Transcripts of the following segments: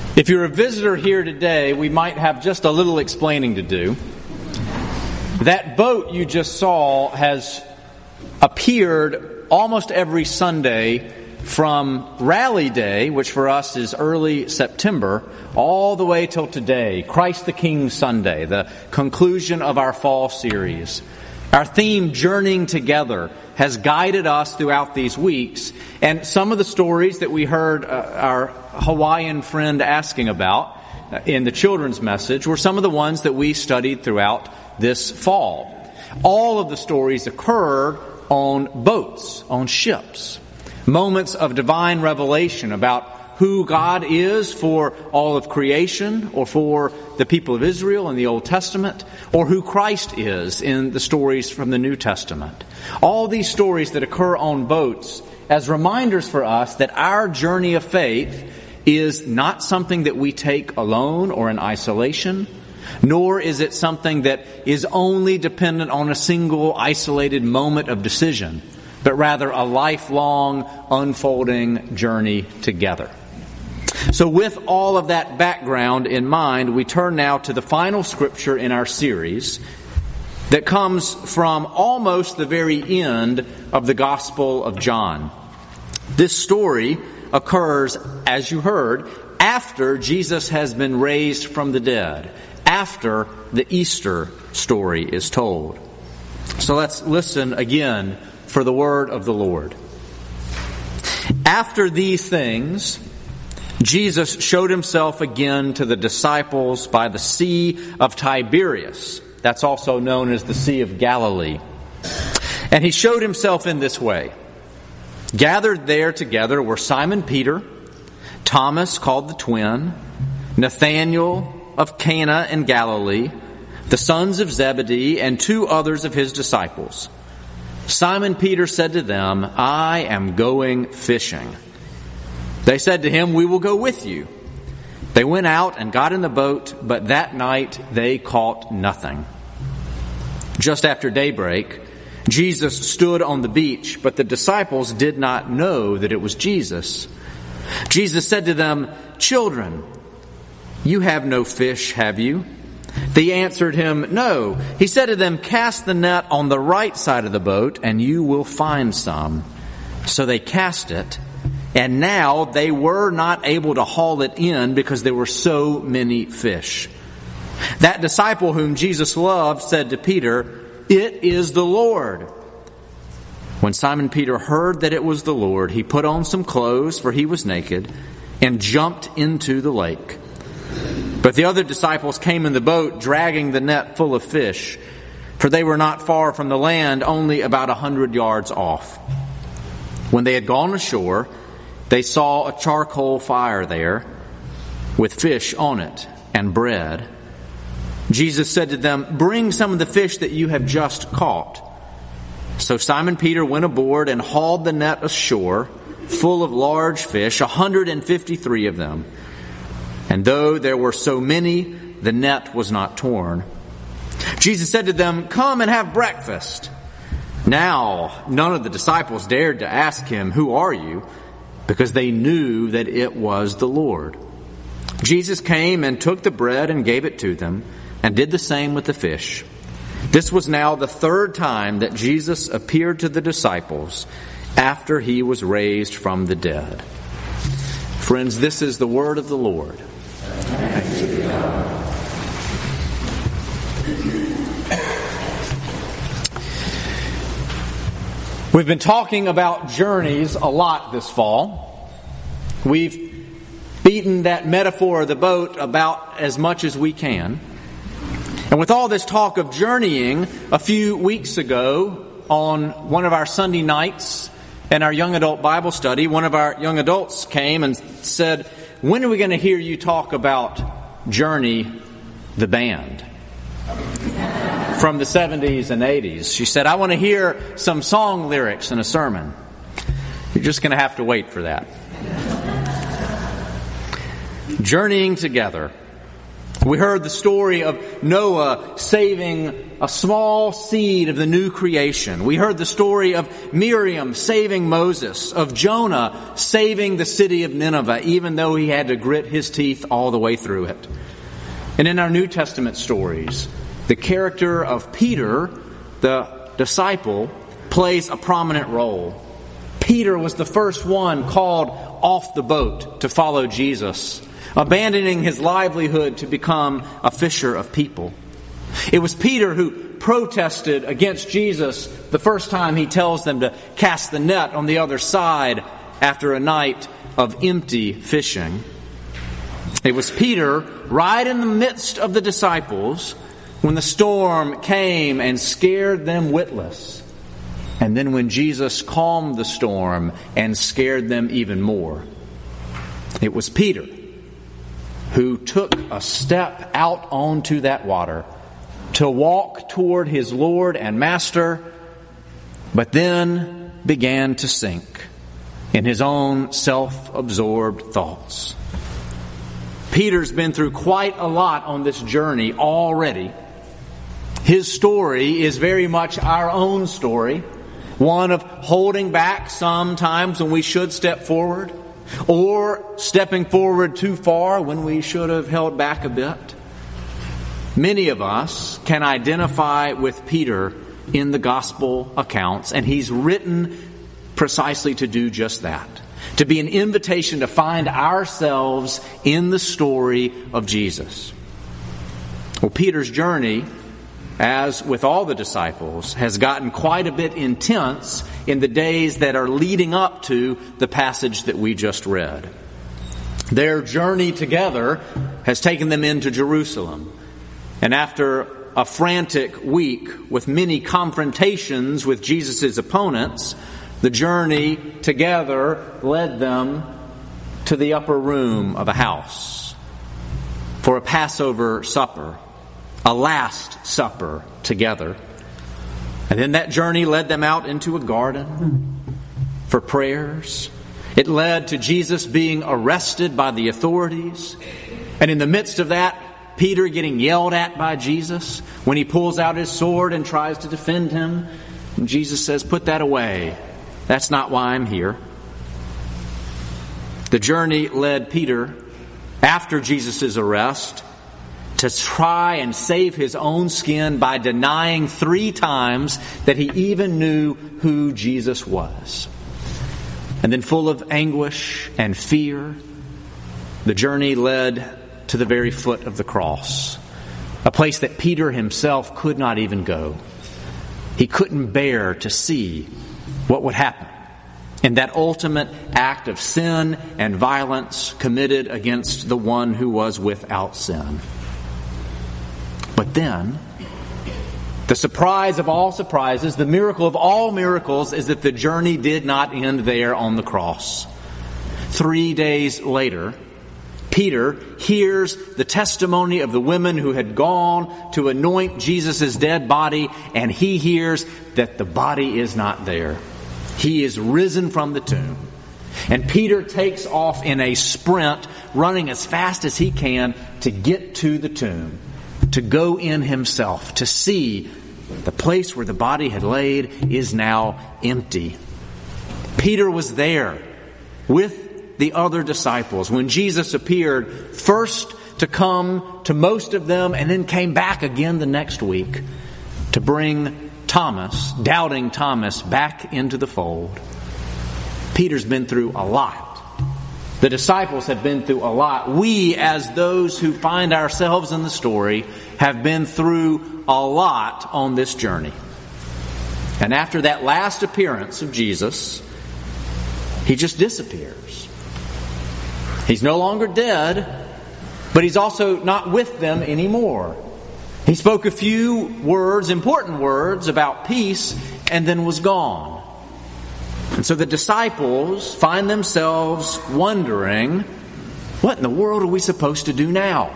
If you're a visitor here today, we might have just a little explaining to do. That boat you just saw has appeared almost every Sunday from Rally Day, which for us is early September, all the way till today, Christ the King Sunday, the conclusion of our fall series. Our theme, Journeying Together, has guided us throughout these weeks. And some of the stories that we heard our Hawaiian friend asking about in the children's message were some of the ones that we studied throughout this fall. All of the stories occurred on boats, on ships. Moments of divine revelation about who God is for all of creation, or for the people of Israel in the Old Testament, or who Christ is in the stories from the New Testament. All these stories that occur on boats as reminders for us that our journey of faith is not something that we take alone or in isolation, nor is it something that is only dependent on a single isolated moment of decision, but rather a lifelong unfolding journey together. So with all of that background in mind, we turn now to the final scripture in our series that comes from almost the very end of the Gospel of John. This story occurs, as you heard, after Jesus has been raised from the dead, after the Easter story is told. So let's listen again for the word of the Lord. After these things, Jesus showed himself again to the disciples by the Sea of Tiberias. That's also known as the Sea of Galilee. And he showed himself in this way. Gathered there together were Simon Peter, Thomas called the twin, Nathanael of Cana in Galilee, the sons of Zebedee, and two others of his disciples. Simon Peter said to them, "I am going fishing." They said to him, "We will go with you." They went out and got in the boat, but that night they caught nothing. Just after daybreak, Jesus stood on the beach, but the disciples did not know that it was Jesus. Jesus said to them, "Children, you have no fish, have you?" They answered him, "No." He said to them, "Cast the net on the right side of the boat, and you will find some." So they cast it. And now they were not able to haul it in because there were so many fish. That disciple whom Jesus loved said to Peter, "It is the Lord." When Simon Peter heard that it was the Lord, he put on some clothes, for he was naked, and jumped into the lake. But the other disciples came in the boat, dragging the net full of fish, for they were not far from the land, only about 100 yards off. When they had gone ashore, they saw a charcoal fire there with fish on it and bread. Jesus said to them, "Bring some of the fish that you have just caught." So Simon Peter went aboard and hauled the net ashore, full of large fish, 153 of them. And though there were so many, the net was not torn. Jesus said to them, "Come and have breakfast." Now, none of the disciples dared to ask him, "Who are you?" because they knew that it was the Lord. Jesus came and took the bread and gave it to them, and did the same with the fish. This was now the third time that Jesus appeared to the disciples after he was raised from the dead. Friends, this is the word of the Lord. Thanks be to God. We've been talking about journeys a lot this fall. We've beaten that metaphor of the boat about as much as we can. And with all this talk of journeying, a few weeks ago on one of our Sunday nights in our young adult Bible study, one of our young adults came and said, "When are we going to hear you talk about Journey, the band?" From the 70s and 80s. She said, "I want to hear some song lyrics in a sermon." You're just going to have to wait for that. Journeying together. We heard the story of Noah saving a small seed of the new creation. We heard the story of Miriam saving Moses, of Jonah saving the city of Nineveh, even though he had to grit his teeth all the way through it. And in our New Testament stories, the character of Peter, the disciple, plays a prominent role. Peter was the first one called off the boat to follow Jesus, abandoning his livelihood to become a fisher of people. It was Peter who protested against Jesus the first time he tells them to cast the net on the other side after a night of empty fishing. It was Peter, right in the midst of the disciples, when the storm came and scared them witless. And then when Jesus calmed the storm and scared them even more. It was Peter who took a step out onto that water to walk toward his Lord and Master, but then began to sink in his own self-absorbed thoughts. Peter's been through quite a lot on this journey already. His story is very much our own story, one of holding back sometimes when we should step forward, or stepping forward too far when we should have held back a bit. Many of us can identify with Peter in the gospel accounts, and he's written precisely to do just that. To be an invitation to find ourselves in the story of Jesus. Well, Peter's journey, as with all the disciples, has gotten quite a bit intense in the days that are leading up to the passage that we just read. Their journey together has taken them into Jerusalem. And after a frantic week with many confrontations with Jesus' opponents, the journey together led them to the upper room of a house for a Passover supper, a Last Supper together. And then that journey led them out into a garden for prayers. It led to Jesus being arrested by the authorities. And in the midst of that, Peter getting yelled at by Jesus when he pulls out his sword and tries to defend him. And Jesus says, "Put that away. That's not why I'm here." The journey led Peter, after Jesus' arrest, to try and save his own skin by denying 3 times that he even knew who Jesus was. And then, full of anguish and fear, the journey led to the very foot of the cross, a place that Peter himself could not even go. He couldn't bear to see what would happen in that ultimate act of sin and violence committed against the one who was without sin. But then, the surprise of all surprises, the miracle of all miracles, is that the journey did not end there on the cross. 3 days later, Peter hears the testimony of the women who had gone to anoint Jesus' dead body, and he hears that the body is not there. He is risen from the tomb. And Peter takes off in a sprint, running as fast as he can to get to the tomb, to go in himself, to see the place where the body had laid is now empty. Peter was there with the other disciples when Jesus appeared, first to come to most of them and then came back again the next week to bring Thomas, doubting Thomas, back into the fold. Peter's been through a lot. The disciples have been through a lot. We, as those who find ourselves in the story, have been through a lot on this journey. And after that last appearance of Jesus, he just disappears. He's no longer dead, but he's also not with them anymore. He spoke a few words, important words, about peace, and then was gone. And so the disciples find themselves wondering, what in the world are we supposed to do now?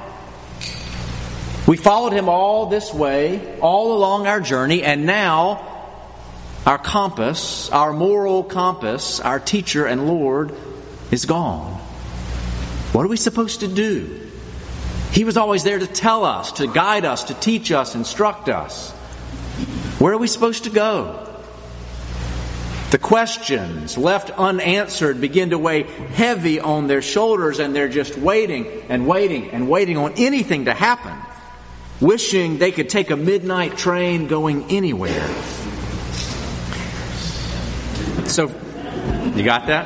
We followed him all this way, all along our journey, and now our compass, our moral compass, our teacher and Lord, is gone. What are we supposed to do? He was always there to tell us, to guide us, to teach us, instruct us. Where are we supposed to go? The questions left unanswered begin to weigh heavy on their shoulders, and they're just waiting and waiting and waiting on anything to happen, wishing they could take a midnight train going anywhere. So, you got that?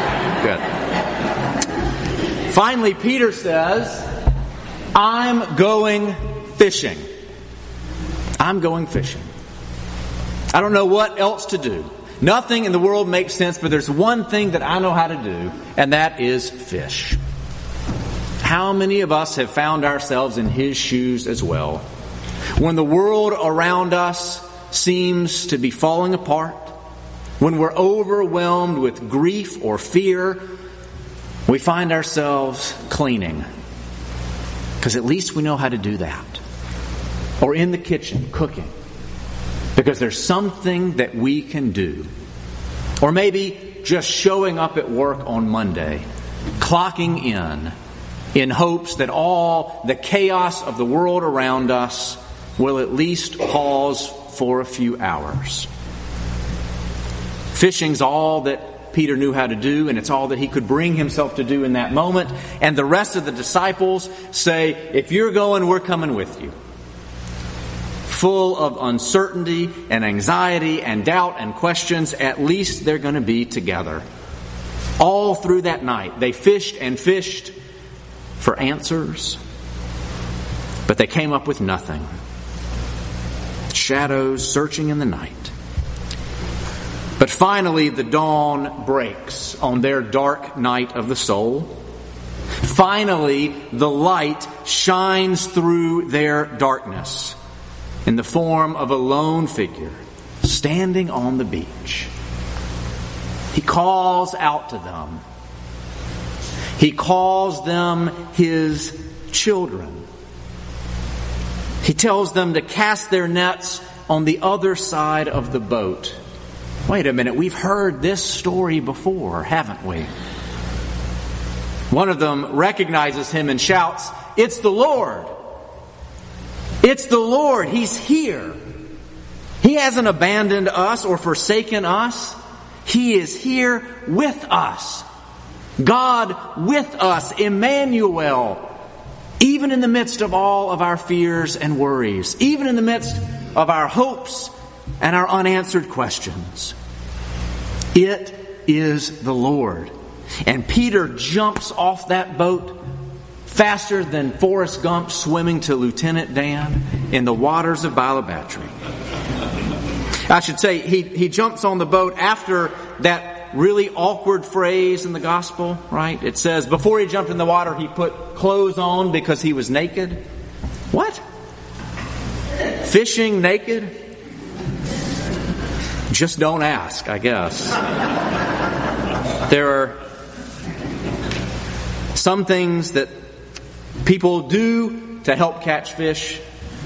Good. Finally, Peter says, I'm going fishing. I'm going fishing. I don't know what else to do. Nothing in the world makes sense, but there's one thing that I know how to do, and that is fish. How many of us have found ourselves in his shoes as well? When the world around us seems to be falling apart, when we're overwhelmed with grief or fear, we find ourselves cleaning. Because at least we know how to do that. Or in the kitchen, cooking. Because there's something that we can do. Or maybe just showing up at work on Monday, clocking in hopes that all the chaos of the world around us will at least pause for a few hours. Fishing's all that Peter knew how to do, and it's all that he could bring himself to do in that moment. And the rest of the disciples say, if you're going, we're coming with you. Full of uncertainty and anxiety and doubt and questions, at least they're going to be together. All through that night, they fished and fished for answers, but they came up with nothing. Shadows searching in the night. But finally, the dawn breaks on their dark night of the soul. Finally, the light shines through their darkness in the form of a lone figure standing on the beach. He calls out to them. He calls them his children. He tells them to cast their nets on the other side of the boat. Wait a minute, we've heard this story before, haven't we? One of them recognizes him and shouts, "It's the Lord! It's the Lord! He's here! He hasn't abandoned us or forsaken us. He is here with us. God with us, Emmanuel, even in the midst of all of our fears and worries, even in the midst of our hopes and our unanswered questions. It is the Lord." And Peter jumps off that boat faster than Forrest Gump swimming to Lieutenant Dan in the waters of Balabatry. I should say, he jumps on the boat after that really awkward phrase in the gospel, right? It says, before he jumped in the water, he put clothes on because he was naked. What? Fishing naked? Just don't ask, I guess. There are some things that people do to help catch fish.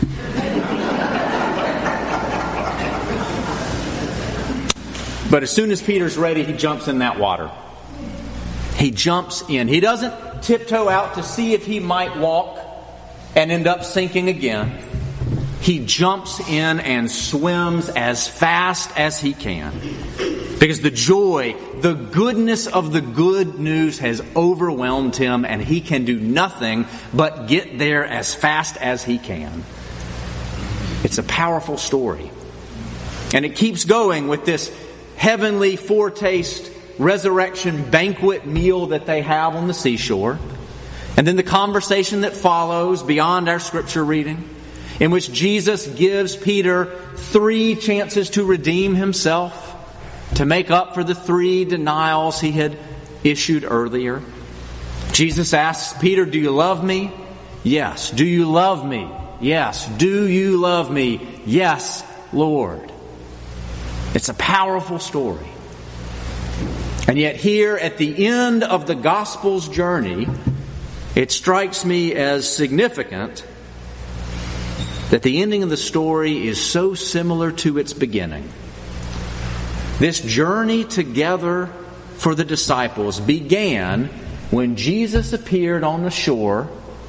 But as soon as Peter's ready, he jumps in that water. He jumps in. He doesn't tiptoe out to see if he might walk and end up sinking again. He jumps in and swims as fast as he can. Because the joy, the goodness of the good news has overwhelmed him, and he can do nothing but get there as fast as he can. It's a powerful story. And it keeps going with this heavenly foretaste resurrection banquet meal that they have on the seashore. And then the conversation that follows beyond our scripture reading, in which Jesus gives Peter 3 chances to redeem himself, to make up for the 3 denials he had issued earlier. Jesus asks Peter, "Do you love me?" "Yes." "Do you love me?" "Yes." "Do you love me?" "Yes, Lord." It's a powerful story. And yet here at the end of the gospel's journey, it strikes me as significant that the ending of the story is so similar to its beginning. This journey together for the disciples began when Jesus appeared on the shore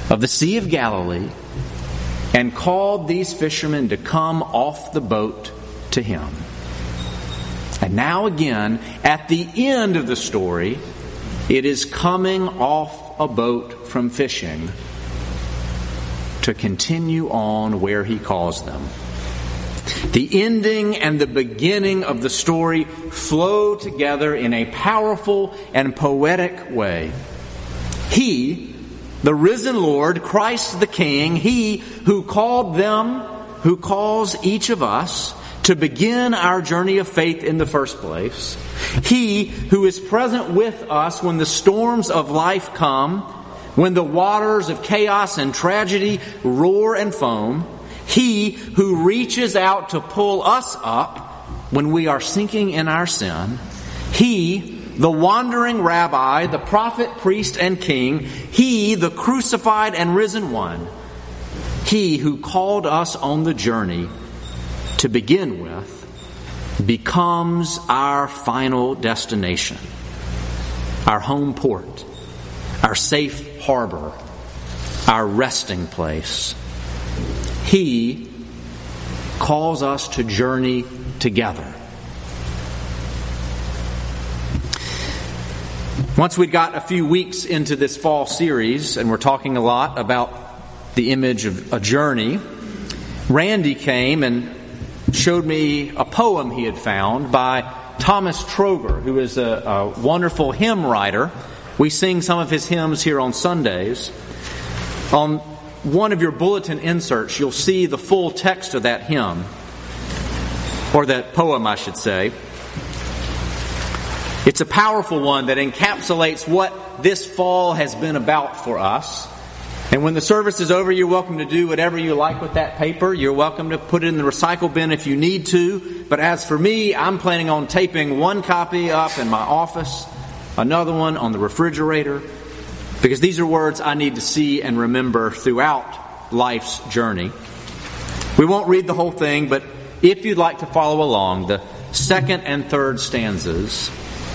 of the Sea of Galilee and called these fishermen to come off the boat to him. And now again, at the end of the story, it is coming off a boat from fishing to continue on where he calls them. The ending and the beginning of the story flow together in a powerful and poetic way. He, the risen Lord, Christ the King, He who called them, who calls each of us to begin our journey of faith in the first place. He who is present with us when the storms of life come, when the waters of chaos and tragedy roar and foam. He who reaches out to pull us up when we are sinking in our sin. He, the wandering rabbi, the prophet, priest, and king. He, the crucified and risen one. He who called us on the journey to begin with becomes our final destination, our home port, our safe harbor, our resting place. He calls us to journey together. Once we got a few weeks into this fall series, and we're talking a lot about the image of a journey, Randy came and showed me a poem he had found by Thomas Troger, who is a wonderful hymn writer. We sing some of his hymns here on Sundays. On one of your bulletin inserts, you'll see the full text of that hymn, or that poem, I should say. It's a powerful one that encapsulates what this fall has been about for us. And when the service is over, you're welcome to do whatever you like with that paper. You're welcome to put it in the recycle bin if you need to. But as for me, I'm planning on taping one copy up in my office, another one on the refrigerator, because these are words I need to see and remember throughout life's journey. We won't read the whole thing, but if you'd like to follow along, the second and third stanzas.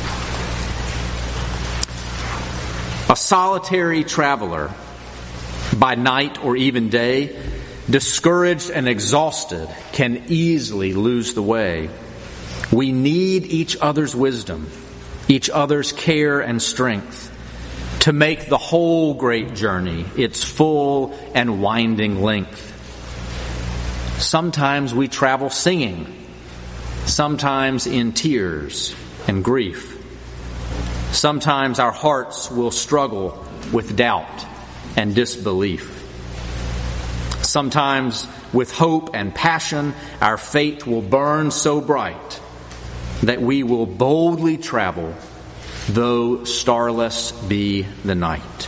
A solitary traveler, by night or even day, discouraged and exhausted, can easily lose the way. We need each other's wisdom, each other's care and strength, to make the whole great journey its full and winding length. Sometimes we travel singing, sometimes in tears and grief. Sometimes our hearts will struggle with doubt and disbelief. Sometimes with hope and passion, our faith will burn so bright that we will boldly travel, though starless be the night.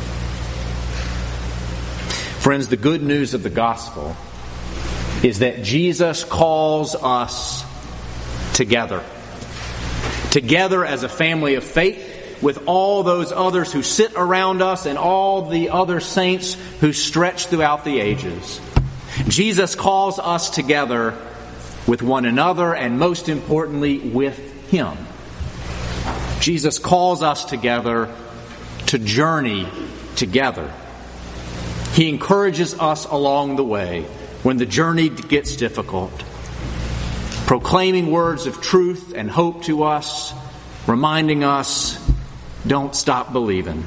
Friends, the good news of the gospel is that Jesus calls us together. Together as a family of faith, with all those others who sit around us and all the other saints who stretch throughout the ages. Jesus calls us together with one another and, most importantly, with Him. Jesus calls us together to journey together. He encourages us along the way when the journey gets difficult, proclaiming words of truth and hope to us, reminding us, don't stop believing.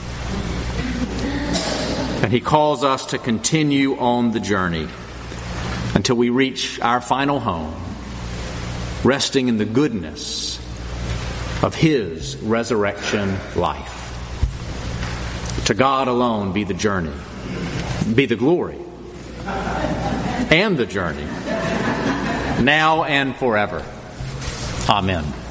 And He calls us to continue on the journey until we reach our final home, resting in the goodness of His resurrection life. To God alone be the journey, be the glory, and the journey, now and forever. Amen.